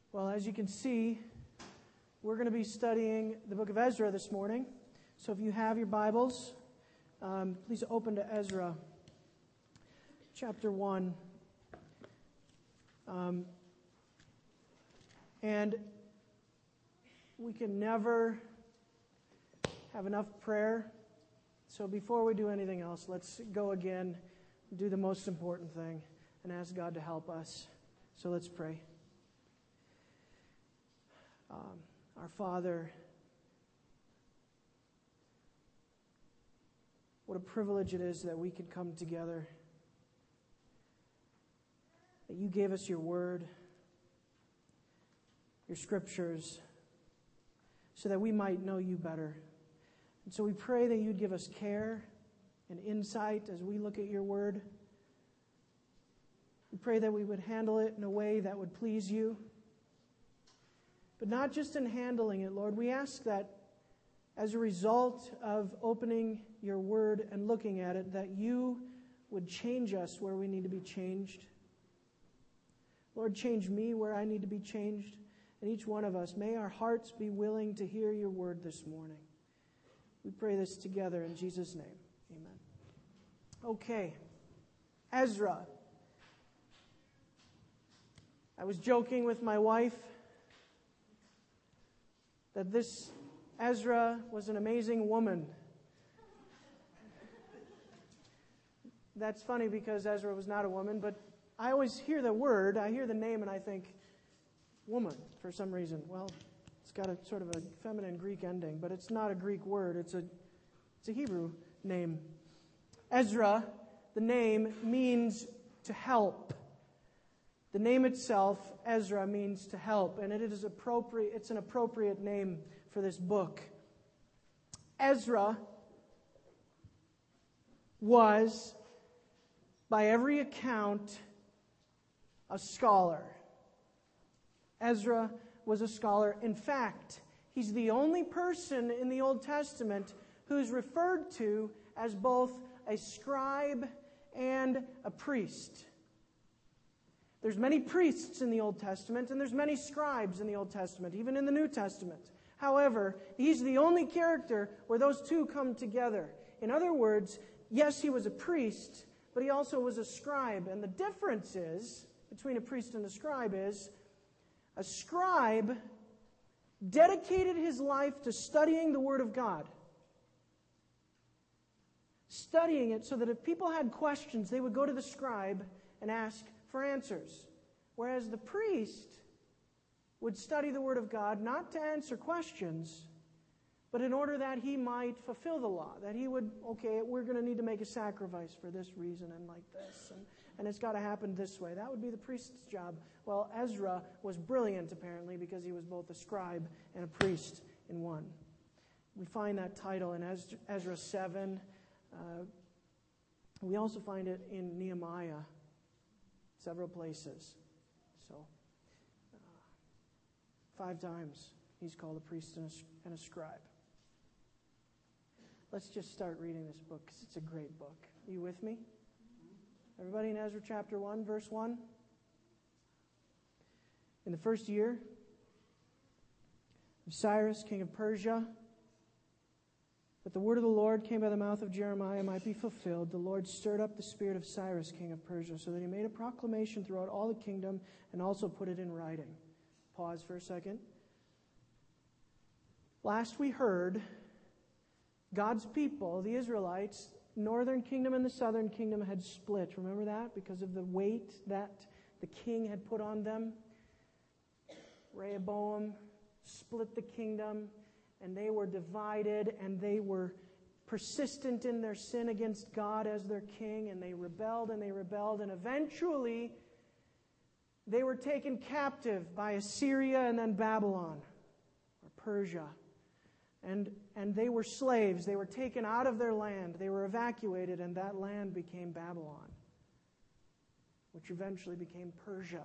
Well, as you can see, we're going to be studying the book of Ezra this morning. So if you have your Bibles, please open to Ezra chapter 1. And we can never have enough prayer. So before we do anything else, let's go again, do the most important thing, and ask God to help us. So let's pray. Our Father, what a privilege it is that we can come together, that you gave us your word, your scriptures, so that we might know you better. And so we pray that you'd give us care and insight as we look at your word. We pray that we would handle it in a way that would please you. But not just in handling it, Lord. We ask that as a result of opening your word and looking at it, that you would change us where we need to be changed. Lord, change me where I need to be changed. And each one of us, may our hearts be willing to hear your word this morning. We pray this together in Jesus' name. Amen. Okay. Ezra. I was joking with my wife that this Ezra was an amazing woman. That's funny because Ezra was not a woman, but I always hear the word, I hear the name, and I think woman for some reason. Well, it's got a sort of a feminine Greek ending, but it's not a Greek word. It's a Hebrew name. Ezra, the name, means to help. The name itself, Ezra, means to help, and it's an appropriate name for this book. Ezra was, by every account, a scholar. Ezra was a scholar. In fact, he's the only person in the Old Testament who's referred to as both a scribe and a priest. There's many priests in the Old Testament, and there's many scribes in the Old Testament, even in the New Testament. However, he's the only character where those two come together. In other words, yes, he was a priest, but he also was a scribe. And the difference is, between a priest and a scribe is, a scribe dedicated his life to studying the Word of God. Studying it so that if people had questions, they would go to the scribe and ask for answers. Whereas the priest would study the Word of God not to answer questions, but in order that he might fulfill the law. That he would, okay, we're going to need to make a sacrifice for this reason and like this. And it's got to happen this way. That would be the priest's job. Well, Ezra was brilliant, apparently, because he was both a scribe and a priest in one. We find that title in Ezra 7. We also find it in Nehemiah, several places. So, 5 times he's called a priest and a scribe. Let's just start reading this book because it's a great book. Are you with me? Everybody in Ezra chapter 1, verse 1. In the first year of Cyrus, king of Persia, that the word of the Lord came by the mouth of Jeremiah might be fulfilled, the Lord stirred up the spirit of Cyrus, king of Persia, so that he made a proclamation throughout all the kingdom and also put it in writing. Pause for a second. Last we heard, God's people, the Israelites, northern kingdom and the southern kingdom had split. Remember that? Because of the weight that the king had put on them. Rehoboam split the kingdom, and they were divided, and they were persistent in their sin against God as their king, and they rebelled, and eventually they were taken captive by Assyria and then Babylon, or Persia. And they were slaves. They were taken out of their land. They were evacuated, and that land became Babylon, which eventually became Persia.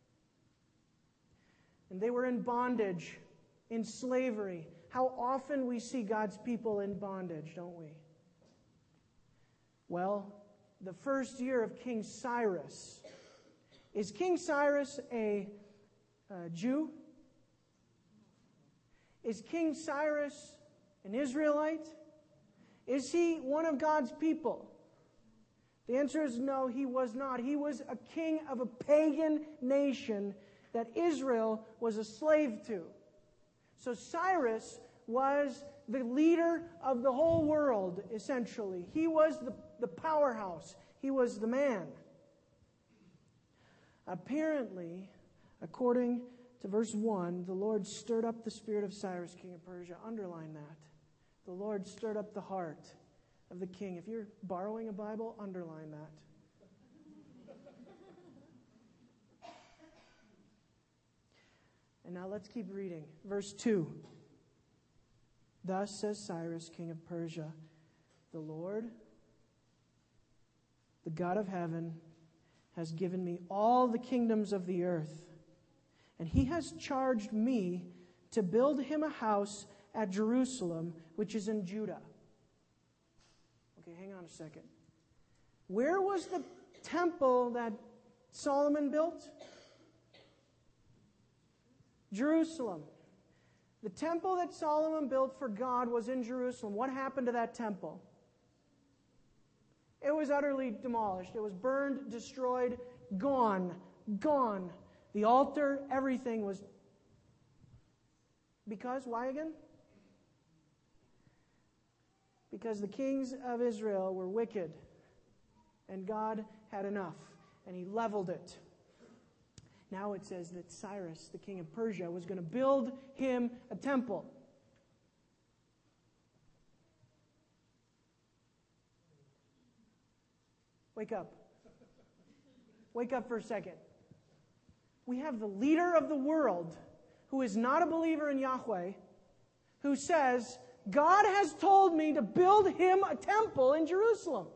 And they were in bondage, in slavery. How often we see God's people in bondage, don't we? Well, the first year of King Cyrus. Is King Cyrus a Jew? Is King Cyrus an Israelite? Is he one of God's people? The answer is no, he was not. He was a king of a pagan nation that Israel was a slave to. So Cyrus was the leader of the whole world, essentially. He was the powerhouse. He was the man. Apparently, according to verse 1, the Lord stirred up the spirit of Cyrus, king of Persia. Underline that. The Lord stirred up the heart of the king. If you're borrowing a Bible, underline that. And now let's keep reading. Verse 2. Thus says Cyrus, king of Persia, the Lord, the God of heaven, has given me all the kingdoms of the earth, and he has charged me to build him a house at Jerusalem, which is in Judah. Okay, hang on a second. Where was the temple that Solomon built? Jerusalem. The temple that Solomon built for God was in Jerusalem. What happened to that temple? It was utterly demolished. It was burned, destroyed, gone. Gone. The altar, everything was... Because? Why again? Because the kings of Israel were wicked. And God had enough. And he leveled it. Now it says that Cyrus, the king of Persia, was going to build him a temple. Wake up. Wake up for a second. We have the leader of the world who is not a believer in Yahweh, who says, God has told me to build him a temple in Jerusalem.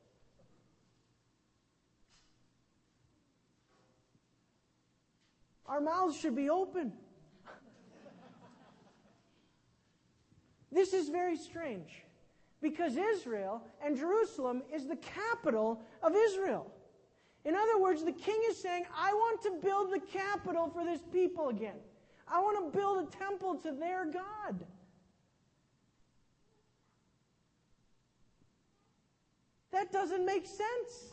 Our mouths should be open. This is very strange, because Israel and Jerusalem is the capital of Israel. In other words, the king is saying, I want to build the capital for this people again. I want to build a temple to their God. That doesn't make sense.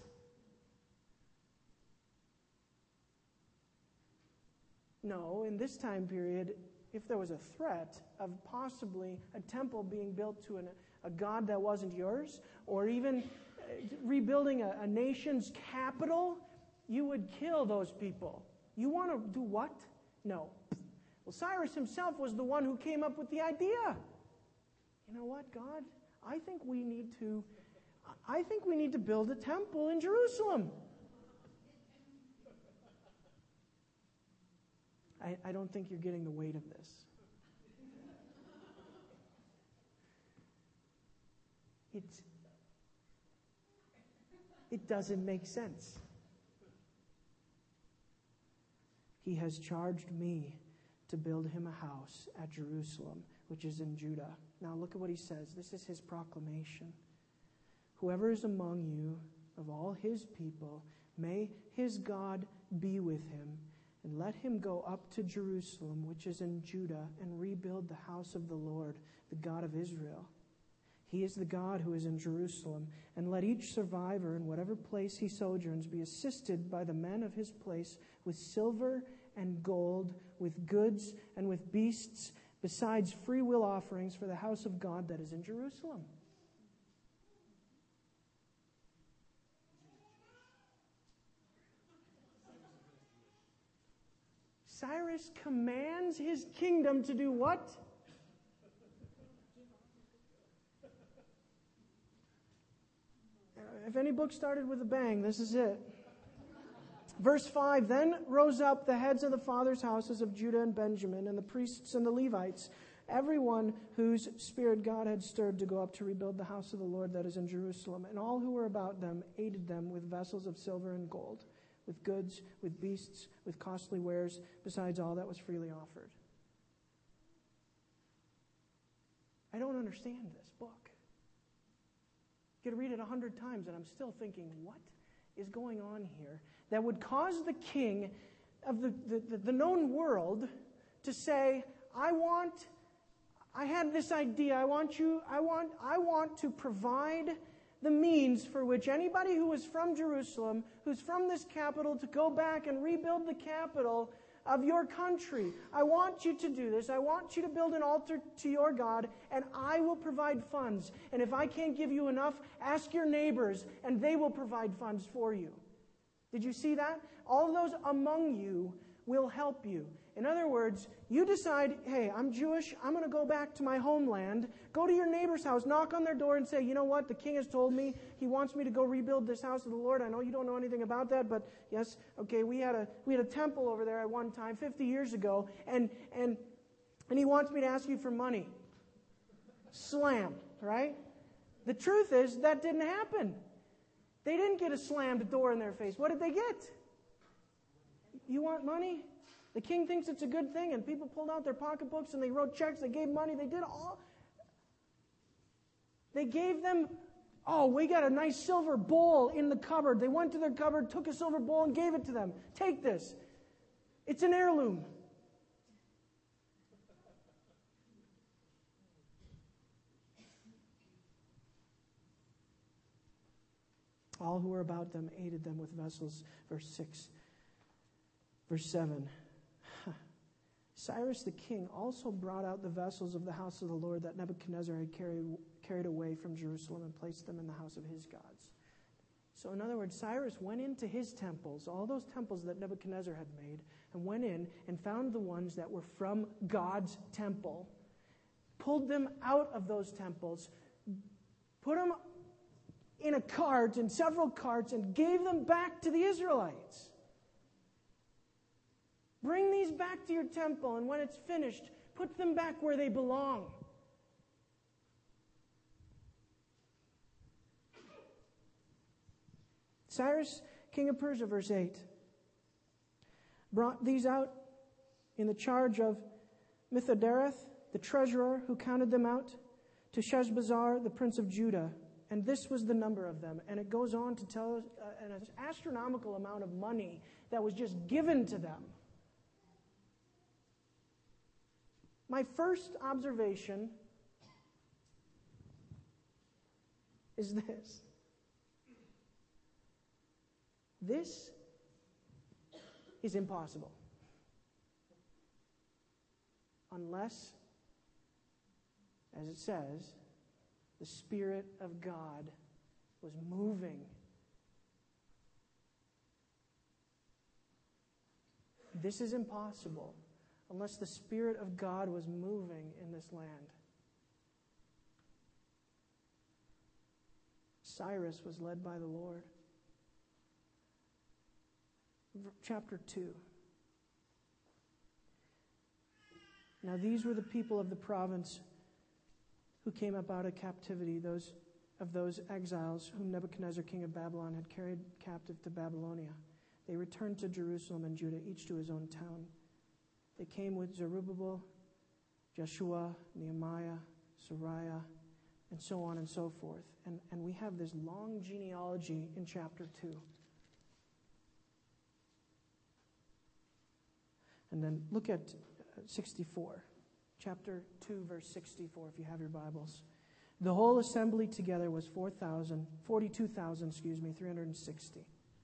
No, in this time period, if there was a threat of possibly a temple being built to a god that wasn't yours, or even rebuilding a nation's capital, you would kill those people. You want to do what? No. Well, Cyrus himself was the one who came up with the idea. You know what, God? I think we need to build a temple in Jerusalem. I don't think you're getting the weight of this. It doesn't make sense. He has charged me to build him a house at Jerusalem, which is in Judah. Now look at what he says. This is his proclamation. Whoever is among you of all his people, may his God be with him, and let him go up to Jerusalem, which is in Judah, and rebuild the house of the Lord, the God of Israel. He is the God who is in Jerusalem, and let each survivor in whatever place he sojourns be assisted by the men of his place with silver and gold, with goods and with beasts, besides free will offerings for the house of God that is in Jerusalem. Cyrus commands his kingdom to do what? If any book started with a bang, this is it. Verse 5, then rose up the heads of the fathers' houses of Judah and Benjamin, and the priests and the Levites, everyone whose spirit God had stirred to go up to rebuild the house of the Lord that is in Jerusalem. And all who were about them aided them with vessels of silver and gold, with goods, with beasts, with costly wares, besides all that was freely offered. I don't understand this book. I could read it 100 times and I'm still thinking, what is going on here that would cause the king of the known world to say, I had this idea, I want to provide the means for which anybody who is from Jerusalem, who's from this capital, to go back and rebuild the capital of your country. I want you to do this. I want you to build an altar to your God, and I will provide funds. And if I can't give you enough, ask your neighbors, and they will provide funds for you. Did you see that? All those among you will help you. In other words, you decide, hey, I'm Jewish, I'm going to go back to my homeland. Go to your neighbor's house, knock on their door and say, you know what, the king has told me he wants me to go rebuild this house of the Lord. I know you don't know anything about that, but yes, okay, we had a temple over there at one time, 50 years ago, and he wants me to ask you for money. Slam, right? The truth is, that didn't happen. They didn't get a slammed door in their face. What did they get? You want money? The king thinks it's a good thing, and people pulled out their pocketbooks and they wrote checks, they gave money, they did all. They gave them, we got a nice silver bowl in the cupboard. They went to their cupboard, took a silver bowl, and gave it to them. Take this. It's an heirloom. All who were about them aided them with vessels. Verse 6. Verse 7. Cyrus the king also brought out the vessels of the house of the Lord that Nebuchadnezzar had carried away from Jerusalem and placed them in the house of his gods. So in other words, Cyrus went into his temples, all those temples that Nebuchadnezzar had made, and went in and found the ones that were from God's temple, pulled them out of those temples, put them in a cart, in several carts, and gave them back to the Israelites. Bring these back to your temple, and when it's finished, put them back where they belong. Cyrus, king of Persia, verse 8, brought these out in the charge of Mithridates, the treasurer, who counted them out, to Sheshbazzar, the prince of Judah. And this was the number of them. And it goes on to tell us an astronomical amount of money that was just given to them. My first observation is this. This is impossible. Unless, as it says, the Spirit of God was moving. This is impossible unless the Spirit of God was moving in this land. Cyrus was led by the Lord. Chapter 2. Now these were the people of the province who came up out of captivity, those exiles whom Nebuchadnezzar, king of Babylon, had carried captive to Babylonia. They returned to Jerusalem and Judah, each to his own town. They came with Zerubbabel, Jeshua, Nehemiah, Sariah, and so on and so forth. And we have this long genealogy in chapter 2. And then look at 64. Chapter 2, verse 64, if you have your Bibles. The whole assembly together was 42,360.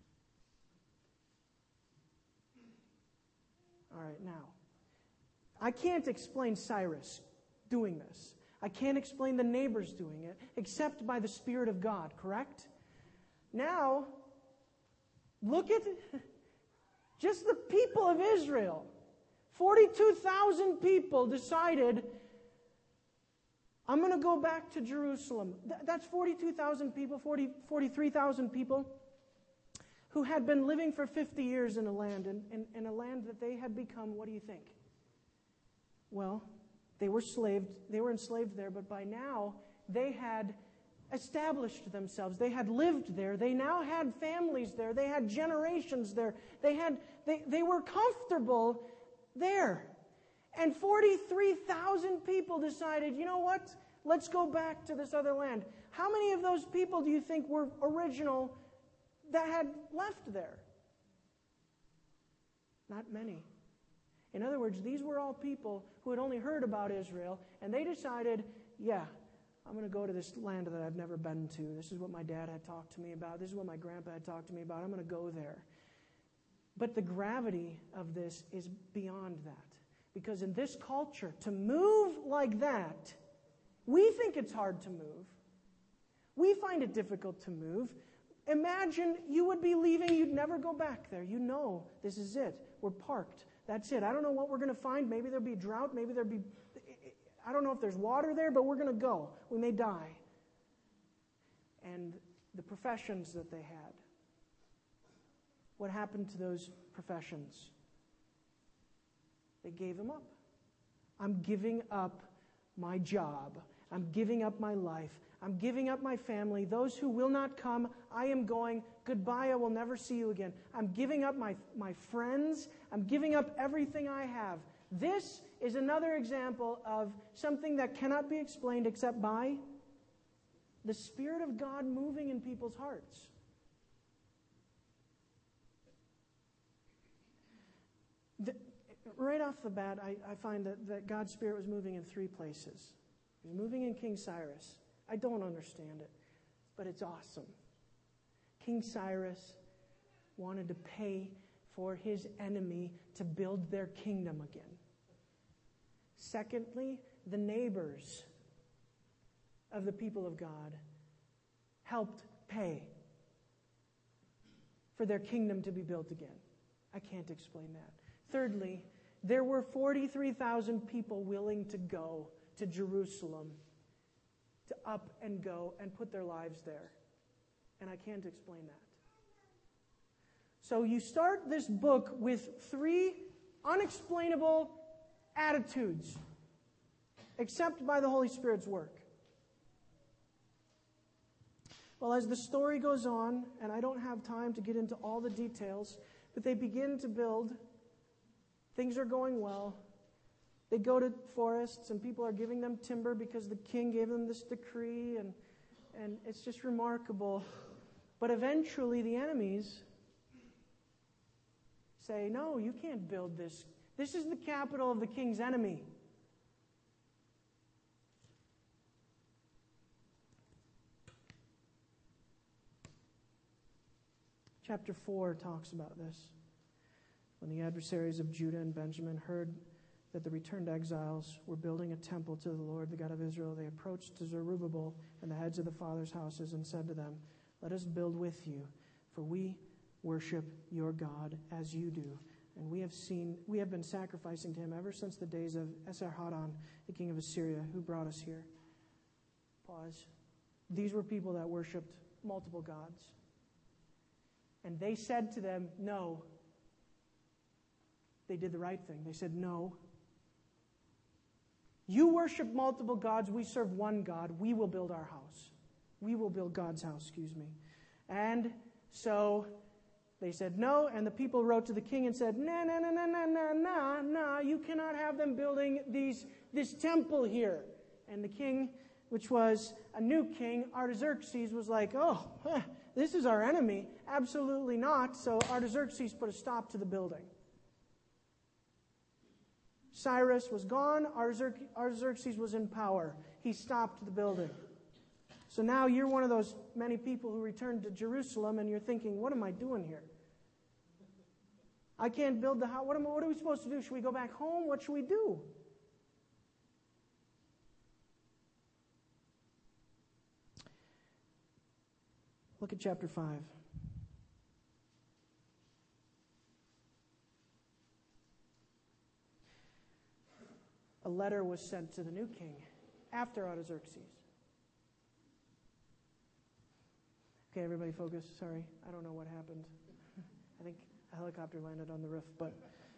All right, now, I can't explain Cyrus doing this. I can't explain the neighbors doing it, except by the Spirit of God, correct? Now, look at just the people of Israel. 42,000 people decided, I'm going to go back to Jerusalem. That's 42,000 people, 43,000 people who had been living for 50 years in a land, in a land that they had become, what do you think? Well, they were enslaved there, but by now they had established themselves. They had lived there. They now had families there. They had generations there. They were comfortable there. And 43,000 people decided, you know what? Let's go back to this other land. How many of those people do you think were original that had left there? Not many. In other words, these were all people who had only heard about Israel, and they decided, yeah, I'm going to go to this land that I've never been to. This is what my dad had talked to me about. This is what my grandpa had talked to me about. I'm going to go there. But the gravity of this is beyond that. Because in this culture, to move like that, we think it's hard to move. We find it difficult to move. Imagine you would be leaving, you'd never go back there. You know, this is it. We're parked. That's it. I don't know what we're going to find. Maybe there'll be drought. Maybe there'll be, I don't know if there's water there, but we're going to go. We may die. And the professions that they had. What happened to those professions? They gave them up. I'm giving up my job. I'm giving up my life. I'm giving up my family. Those who will not come, I am going. Goodbye, I will never see you again. I'm giving up my friends. I'm giving up everything I have. This is another example of something that cannot be explained except by the Spirit of God moving in people's hearts. Right off the bat, I find that God's Spirit was moving in three places. He was moving in King Cyrus. I don't understand it, but it's awesome. King Cyrus wanted to pay for his enemy to build their kingdom again. Secondly, the neighbors of the people of God helped pay for their kingdom to be built again. I can't explain that. Thirdly, there were 43,000 people willing to go to Jerusalem, to up and go and put their lives there. And I can't explain that. So you start this book with three unexplainable attitudes, except by the Holy Spirit's work. Well, as the story goes on, and I don't have time to get into all the details, but they begin to build. Things are going well. They go to forests, and people are giving them timber because the king gave them this decree, and it's just remarkable. But eventually the enemies say, no, you can't build this. This is the capital of the king's enemy. Chapter 4 talks about this. When the adversaries of Judah and Benjamin heard that the returned exiles were building a temple to the Lord, the God of Israel, they approached to Zerubbabel and the heads of the fathers' houses and said to them, let us build with you, for we worship your God as you do. And we have been sacrificing to him ever since the days of Esarhaddon, the king of Assyria, who brought us here. Pause. These were people that worshipped multiple gods. And they said to them, no. They did the right thing. They said, no. You worship multiple gods. We serve one God. We will build our house. We will build God's house, And so they said no, and the people wrote to the king and said, no, you cannot have them building this temple here. And the king, which was a new king, Artaxerxes, was like, this is our enemy. Absolutely not. So Artaxerxes put a stop to the building. Cyrus was gone. Artaxerxes was in power. He stopped the building. So now you're one of those many people who returned to Jerusalem, and you're thinking, what am I doing here? I can't build the house. What are we supposed to do? Should we go back home? What should we do? Look at chapter 5. A letter was sent to the new king after Artaxerxes. Okay, everybody focus. Sorry, I don't know what happened. I think a helicopter landed on the roof, but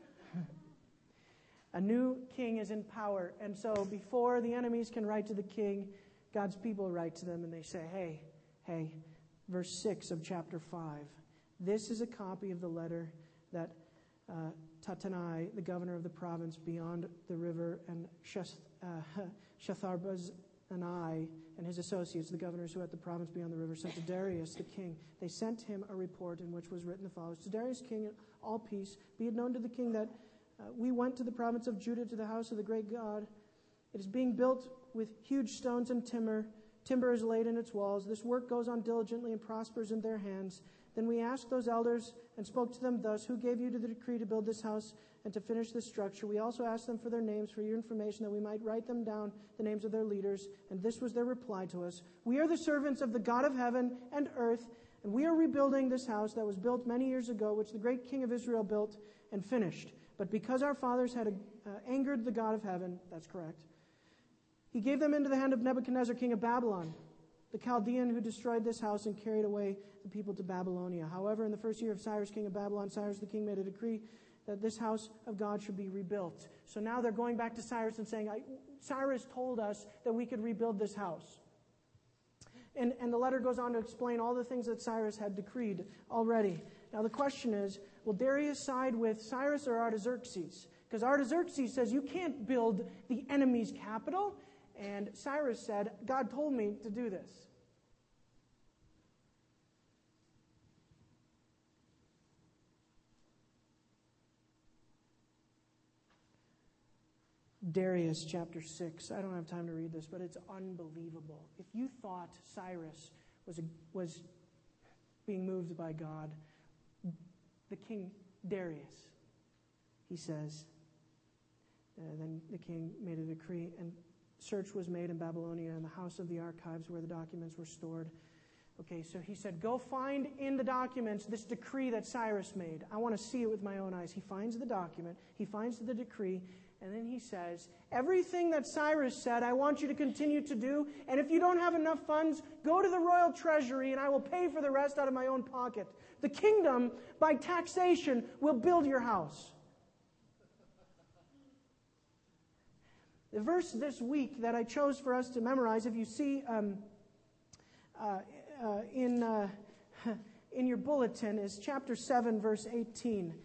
a new king is in power. And so before the enemies can write to the king, God's people write to them and they say, hey, verse 6 of chapter 5. This is a copy of the letter that Tattenai, the governor of the province beyond the river, and Shetharboznai, and I and his associates, the governors who had the province beyond the river, sent to Darius the king. They sent him a report in which was written the follows: To Darius king, all peace. Be it known to the king that we went to the province of Judah, to the house of the great God. It is being built with huge stones and timber. Timber is laid in its walls. This work goes on diligently and prospers in their hands. Then we asked those elders and spoke to them thus: Who gave you the decree to build this house and to finish this structure? We also asked them for their names, for your information, that we might write them down, the names of their leaders. And this was their reply to us: We are the servants of the God of heaven and earth, and we are rebuilding this house that was built many years ago, which the great king of Israel built and finished. But because our fathers had angered the God of heaven, that's correct, he gave them into the hand of Nebuchadnezzar, king of Babylon, the Chaldean, who destroyed this house and carried away the people to Babylonia. However, in the first year of Cyrus, king of Babylon, Cyrus the king made a decree that this house of God should be rebuilt. So now they're going back to Cyrus and saying, Cyrus told us that we could rebuild this house. And the letter goes on to explain all the things that Cyrus had decreed already. Now the question is, will Darius side with Cyrus or Artaxerxes? Because Artaxerxes says, you can't build the enemy's capital. And Cyrus said, God told me to do this. Darius chapter 6. I don't have time to read this, but it's unbelievable. If you thought Cyrus was being moved by God, the king Darius, he says, then the king made a decree, and search was made in Babylonia in the house of the archives where the documents were stored. Okay, so he said, go find in the documents this decree that Cyrus made. I want to see it with my own eyes. He finds the document, he finds the decree, and then he says, everything that Cyrus said, I want you to continue to do, and if you don't have enough funds, go to the royal treasury and I will pay for the rest out of my own pocket. The kingdom, by taxation, will build your house. The verse this week that I chose for us to memorize, if you see in your bulletin, is chapter 7, verse 18.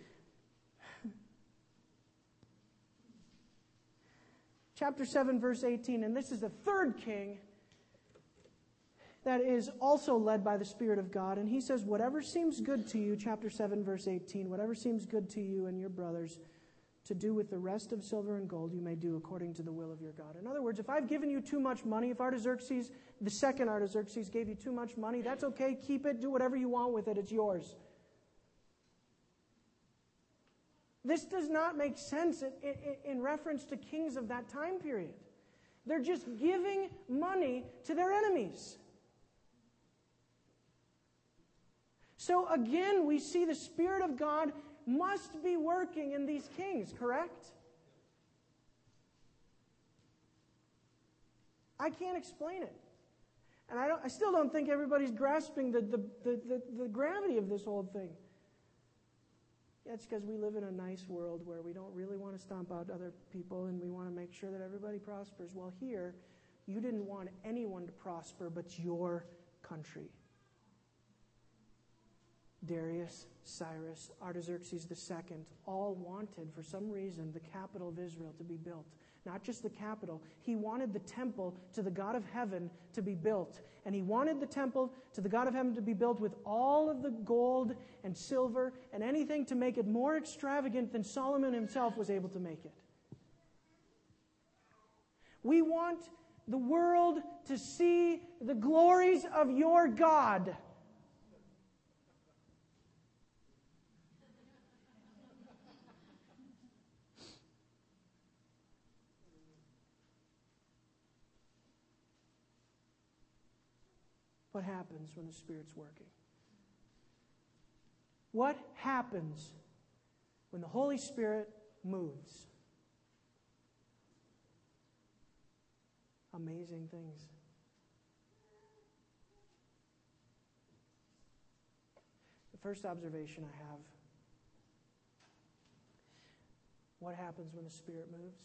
Chapter 7, verse 18, and this is the third king that is also led by the Spirit of God. And he says, whatever seems good to you, chapter 7, verse 18, whatever seems good to you and your brothers to do with the rest of silver and gold, you may do according to the will of your God. In other words, if I've given you too much money, if Artaxerxes, the second Artaxerxes, gave you too much money, that's okay, keep it, do whatever you want with it, it's yours. This does not make sense in reference to kings of that time period. They're just giving money to their enemies. So again, we see the Spirit of God must be working in these kings, correct? I can't explain it. And I still don't think everybody's grasping the gravity of this whole thing. It's because we live in a nice world where we don't really want to stomp out other people and we want to make sure that everybody prospers. Well, here, you didn't want anyone to prosper but your country. Darius, Cyrus, Artaxerxes II, all wanted, for some reason, the capital of Israel to be built. Not just the capital. He wanted the temple to the God of heaven to be built. And he wanted the temple to the God of heaven to be built with all of the gold and silver and anything to make it more extravagant than Solomon himself was able to make it. We want the world to see the glories of your God. What happens when the Spirit's working? What happens when the Holy Spirit moves? Amazing things. The first observation I have: what happens when the Spirit moves?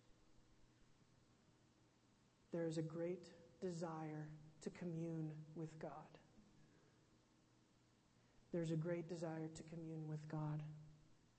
There is a great desire to commune with God. There's a great desire to commune with God.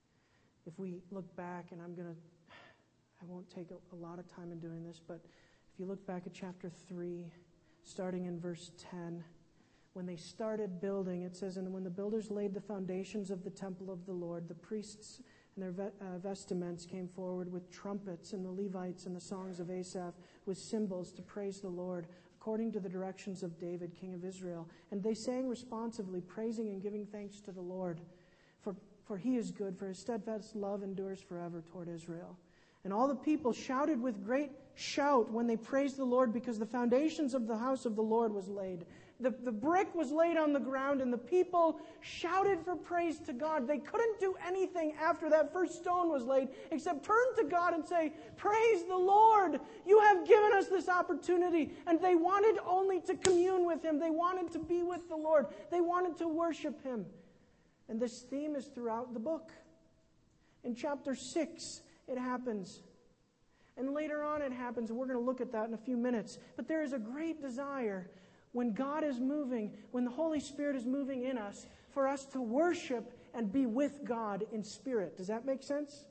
If we look back, and I won't take a lot of time in doing this, but If you look back at chapter 3, starting in verse 10, when they started building, it says, "And when the builders laid the foundations of the temple of the Lord, the priests and their vestments came forward with trumpets, and the Levites and the songs of Asaph with cymbals to praise the Lord, according to the directions of David, king of Israel. And they sang responsively, praising and giving thanks to the Lord. For he is good, for his steadfast love endures forever toward Israel. And all the people shouted with great shout when they praised the Lord, because the foundations of the house of the Lord was laid." The brick was laid on the ground, and the people shouted for praise to God. They couldn't do anything after that first stone was laid except turn to God and say, "Praise the Lord. You have given us this opportunity." And they wanted only to commune with Him. They wanted to be with the Lord. They wanted to worship Him. And this theme is throughout the book. In chapter 6, it happens. And later on it happens, and we're going to look at that in a few minutes. But there is a great desire when God is moving, when the Holy Spirit is moving in us, for us to worship and be with God in spirit. Does that make sense?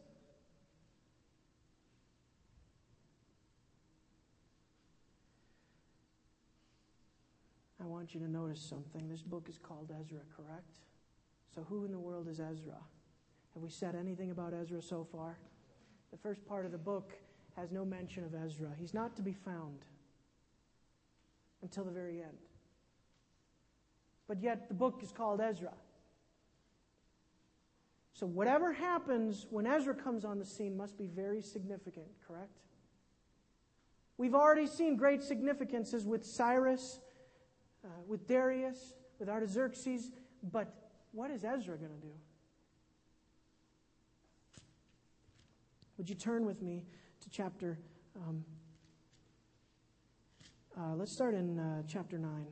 I want you to notice something. This book is called Ezra, correct? So who in the world is Ezra? Have we said anything about Ezra so far? The first part of the book has no mention of Ezra. He's not to be found until the very end. But yet the book is called Ezra. So whatever happens when Ezra comes on the scene must be very significant, correct? We've already seen great significances with Cyrus, with Darius, with Artaxerxes, but what is Ezra going to do? Would you turn with me to chapter... let's start in chapter 9.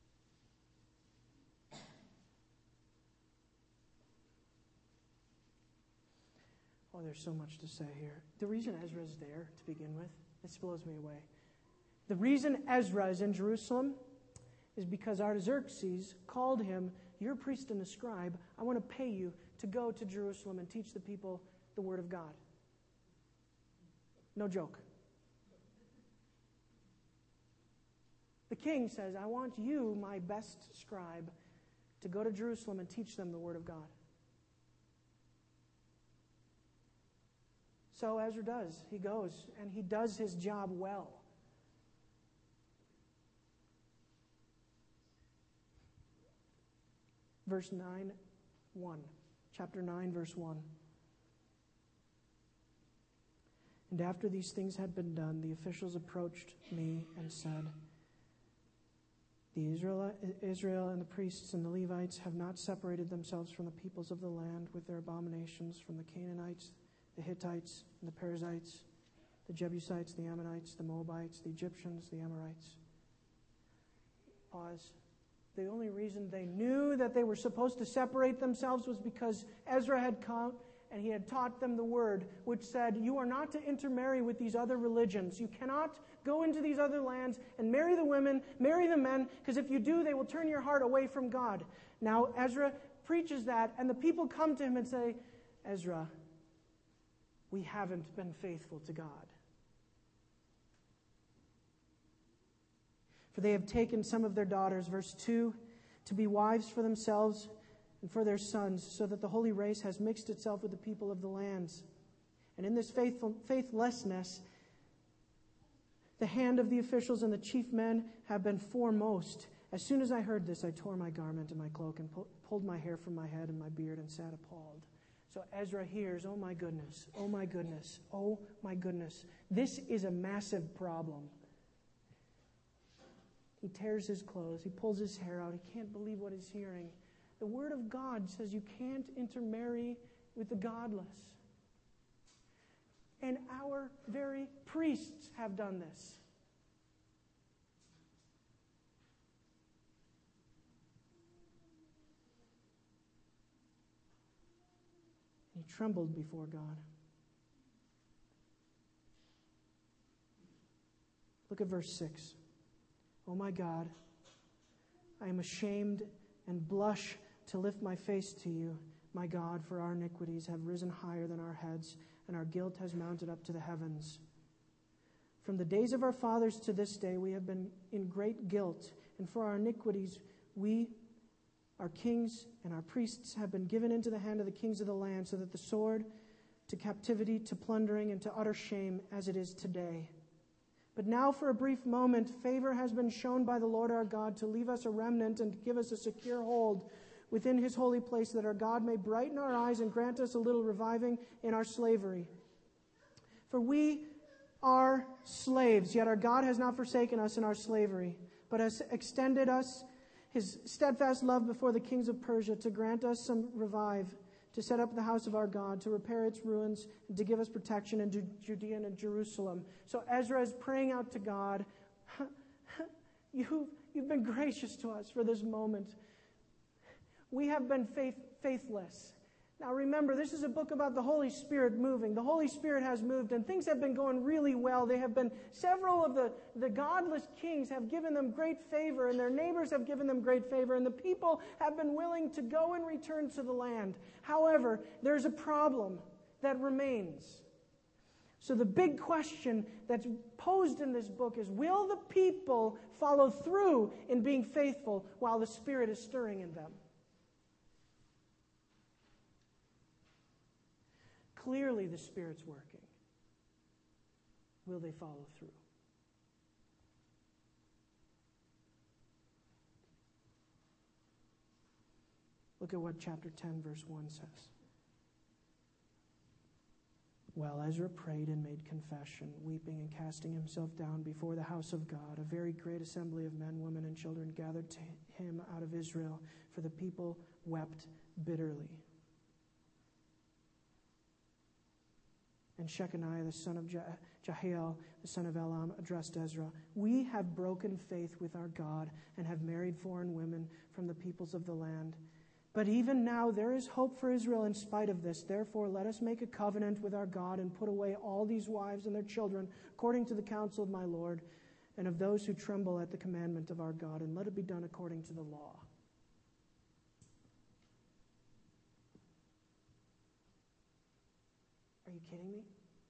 Oh, there's so much to say here. The reason Ezra is there to begin with, this blows me away. The reason Ezra is in Jerusalem is because Artaxerxes called him, "You're a priest and a scribe. I want to pay you to go to Jerusalem and teach the people the word of God." No joke. The king says, "I want you, my best scribe, to go to Jerusalem and teach them the word of God." So Ezra does. He goes, and he does his job well. Verse 9:1. Chapter 9, verse 1. "And after these things had been done, the officials approached me and said, 'Israel and the priests and the Levites have not separated themselves from the peoples of the land with their abominations, from the Canaanites, the Hittites, and the Perizzites, the Jebusites, the Ammonites, the Moabites, the Egyptians, the Amorites.'" Pause. The only reason they knew that they were supposed to separate themselves was because Ezra had come and he had taught them the word, which said, "You are not to intermarry with these other religions. You cannot go into these other lands and marry the women, marry the men, because if you do, they will turn your heart away from God." Now, Ezra preaches that, and the people come to him and say, "Ezra, we haven't been faithful to God. For they have taken some of their daughters," verse 2, "to be wives for themselves and for their sons, so that the holy race has mixed itself with the people of the lands. And in this faithlessness, the hand of the officials and the chief men have been foremost. As soon as I heard this, I tore my garment and my cloak and pulled my hair from my head and my beard and sat appalled." So Ezra hears, "Oh my goodness, oh my goodness, oh my goodness. This is a massive problem." He tears his clothes. He pulls his hair out. He can't believe what he's hearing. The Word of God says you can't intermarry with the godless. And our very priests have done this. He trembled before God. Look at verse 6. "Oh my God, I am ashamed and blush to lift my face to you, my God, for our iniquities have risen higher than our heads, and our guilt has mounted up to the heavens. From the days of our fathers to this day, we have been in great guilt, and for our iniquities, we, our kings and our priests, have been given into the hand of the kings of the land, so that the sword, to captivity, to plundering, and to utter shame, as it is today. But now, for a brief moment, favor has been shown by the Lord our God to leave us a remnant and to give us a secure hold within his holy place, that our God may brighten our eyes and grant us a little reviving in our slavery. For we are slaves, yet our God has not forsaken us in our slavery, but has extended us his steadfast love before the kings of Persia, to grant us some revive, to set up the house of our God, to repair its ruins, and to give us protection in Judea and in Jerusalem. So Ezra is praying out to God, you've been gracious to us for this moment. We have been faithless. Now remember, this is a book about the Holy Spirit moving. The Holy Spirit has moved, and things have been going really well. Several of the godless kings have given them great favor, and their neighbors have given them great favor, and the people have been willing to go and return to the land. However, there's a problem that remains. So the big question that's posed in this book is, will the people follow through in being faithful while the Spirit is stirring in them? Clearly the Spirit's working. Will they follow through? Look at what chapter 10, verse 1 says. While Ezra prayed and made confession, weeping and casting himself down before the house of God, a very great assembly of men, women, and children gathered to him out of Israel, for the people wept bitterly. And Shechaniah, the son of Jehiel, the son of Elam, addressed Ezra, "We have broken faith with our God and have married foreign women from the peoples of the land. But even now there is hope for Israel in spite of this. Therefore, let us make a covenant with our God and put away all these wives and their children, according to the counsel of my Lord and of those who tremble at the commandment of our God, and let it be done according to the law." Are you kidding me?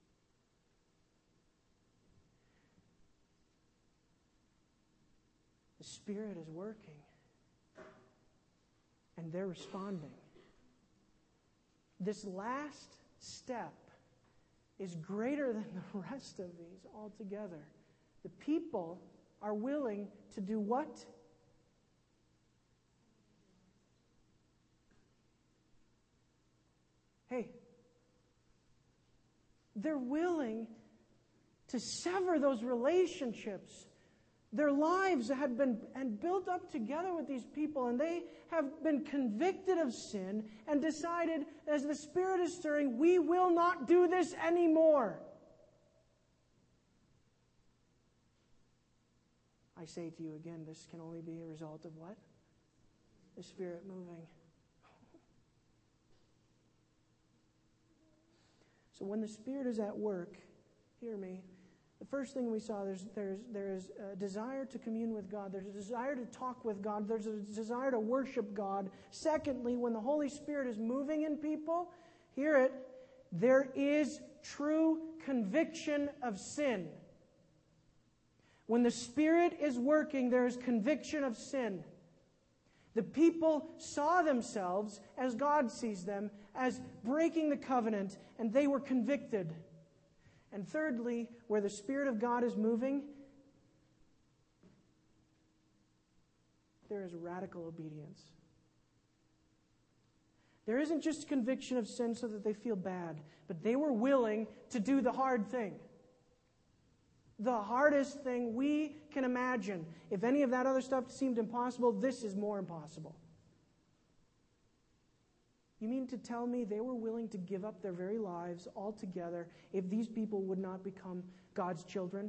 The Spirit is working, and they're responding. This last step is greater than the rest of these altogether. The people are willing to do what? Hey, they're willing to sever those relationships. Their lives had been built up together with these people, and they have been convicted of sin and decided, as the Spirit is stirring, we will not do this anymore. I say to you again, this can only be a result of what? The Spirit moving. So when the Spirit is at work, hear me, the first thing we saw, there is a desire to commune with God. There's a desire to talk with God. There's a desire to worship God. Secondly, when the Holy Spirit is moving in people, hear it, there is true conviction of sin. When the Spirit is working, there is conviction of sin. The people saw themselves, as God sees them, as breaking the covenant, and they were convicted. And thirdly, where the Spirit of God is moving, there is radical obedience. There isn't just conviction of sin so that they feel bad, but they were willing to do the hard thing. The hardest thing we can imagine. If any of that other stuff seemed impossible, this is more impossible. You mean to tell me they were willing to give up their very lives altogether if these people would not become God's children?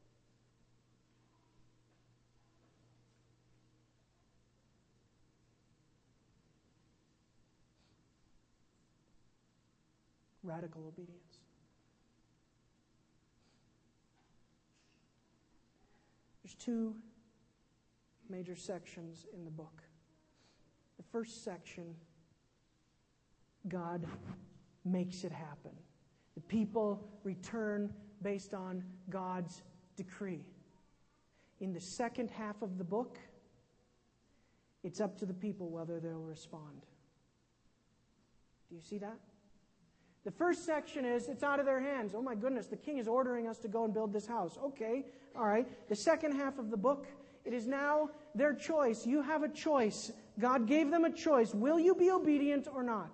Radical obedience. There's two major sections in the book. The first section, God makes it happen. The people return based on God's decree. In the second half of the book, it's up to the people whether they'll respond. Do you see that? The first section is, it's out of their hands. Oh my goodness, the king is ordering us to go and build this house. Okay, all right. The second half of the book, it is now their choice. You have a choice. God gave them a choice. Will you be obedient or not?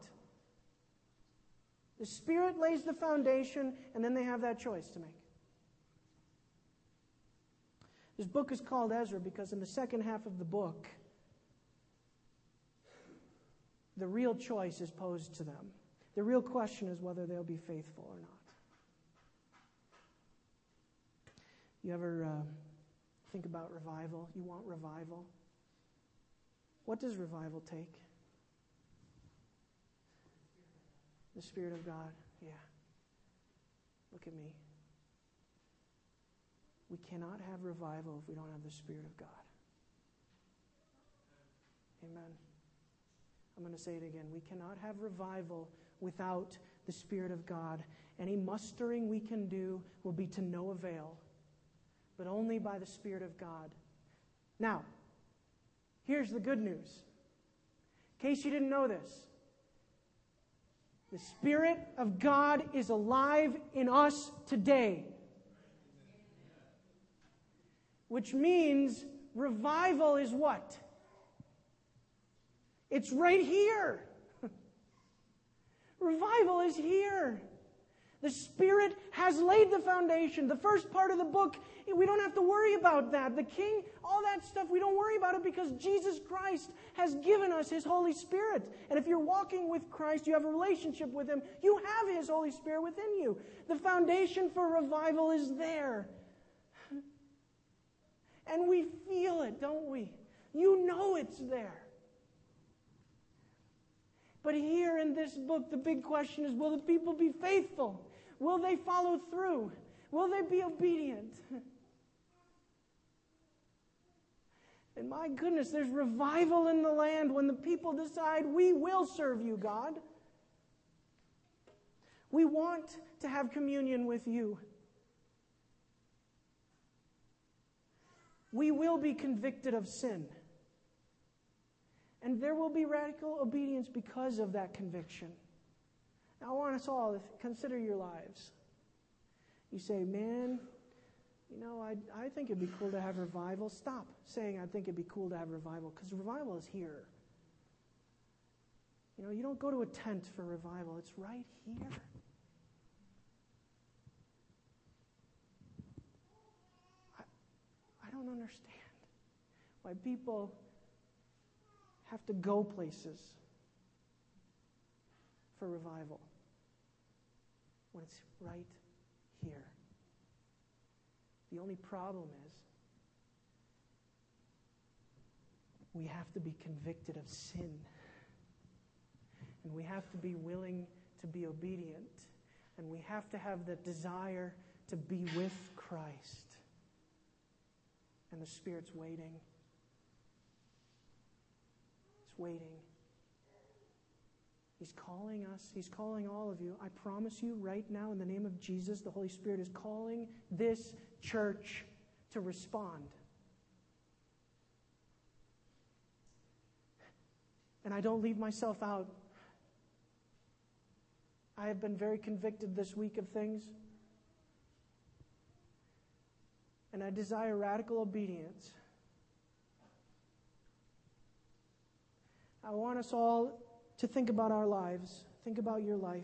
The Spirit lays the foundation, and then they have that choice to make. This book is called Ezra because in the second half of the book, the real choice is posed to them. The real question is whether they'll be faithful or not. You ever think about revival? You want revival? What does revival take? The Spirit of God. Yeah. Look at me. We cannot have revival if we don't have the Spirit of God. Amen. I'm going to say it again. We cannot have revival without the Spirit of God. Any mustering we can do will be to no avail, but only by the Spirit of God. Now, here's the good news. In case you didn't know this, the Spirit of God is alive in us today. Which means revival is what? It's right here. Revival is here. The Spirit has laid the foundation. The first part of the book, we don't have to worry about that. The King, all that stuff, we don't worry about it because Jesus Christ has given us His Holy Spirit. And if you're walking with Christ, you have a relationship with Him, you have His Holy Spirit within you. The foundation for revival is there. And we feel it, don't we? You know it's there. But here in this book, the big question is, will the people be faithful? Will they follow through? Will they be obedient? And my goodness, there's revival in the land when the people decide, we will serve you, God. We want to have communion with you. We will be convicted of sin. And there will be radical obedience because of that conviction. Now, I want us all to consider your lives. You say, man, you know, I think it'd be cool to have revival. Stop saying I think it'd be cool to have revival, because revival is here. You know, you don't go to a tent for revival. It's right here. I don't understand why people have to go places for revival when it's right here. The only problem is we have to be convicted of sin. And we have to be willing to be obedient. And we have to have the desire to be with Christ. And the Spirit's waiting. It's waiting. He's calling us. He's calling all of you. I promise you right now, in the name of Jesus, the Holy Spirit is calling this church to respond. And I don't leave myself out. I have been very convicted this week of things. And I desire radical obedience. I want us all to think about our lives. Think about your life.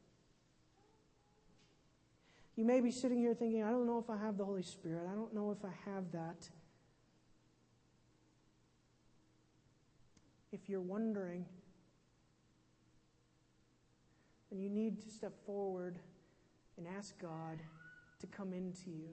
You may be sitting here thinking, I don't know if I have the Holy Spirit. I don't know if I have that. If you're wondering, then you need to step forward and ask God to come into you.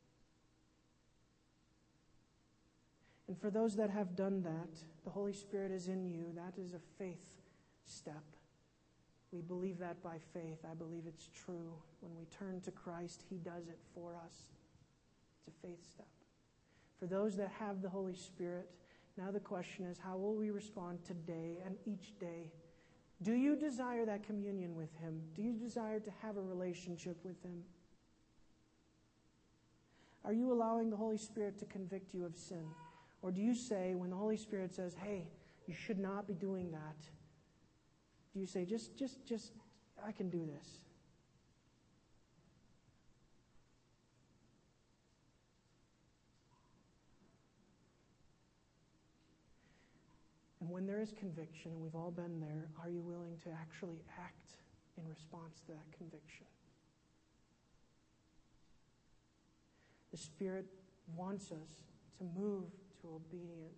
And for those that have done that, the Holy Spirit is in you. That is a faith step. We believe that by faith. I believe it's true. When we turn to Christ, He does it for us. It's a faith step. For those that have the Holy Spirit, now the question is, how will we respond today and each day? Do you desire that communion with Him? Do you desire to have a relationship with Him? Are you allowing the Holy Spirit to convict you of sin? Or do you say, when the Holy Spirit says, hey, you should not be doing that, do you say, just, I can do this? And when there is conviction, and we've all been there, are you willing to actually act in response to that conviction? The Spirit wants us to move to obedience.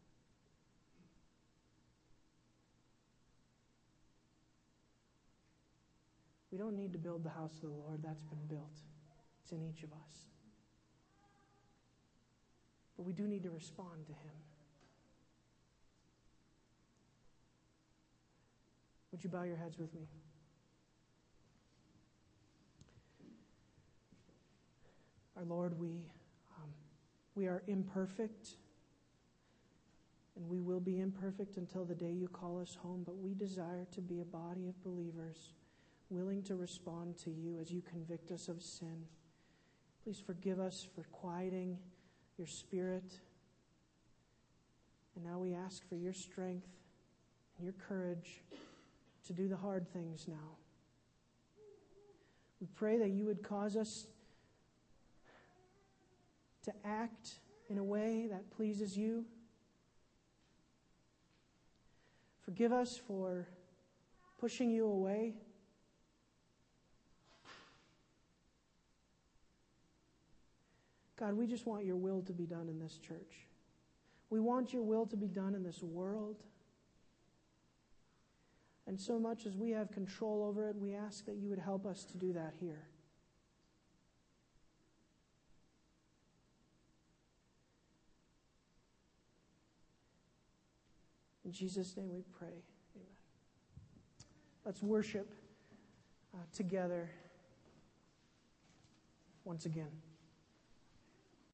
We don't need to build the house of the Lord. That's been built. It's in each of us. But we do need to respond to Him. Would you bow your heads with me? Our Lord, we are imperfect, and we will be imperfect until the day you call us home, but we desire to be a body of believers willing to respond to you as you convict us of sin. Please forgive us for quieting your Spirit. And now we ask for your strength and your courage to do the hard things now. We pray that you would cause us to act in a way that pleases you. Forgive us for pushing you away. God, we just want your will to be done in this church. We want your will to be done in this world. And so much as we have control over it, we ask that you would help us to do that here. In Jesus' name we pray. Amen. Let's worship together once again.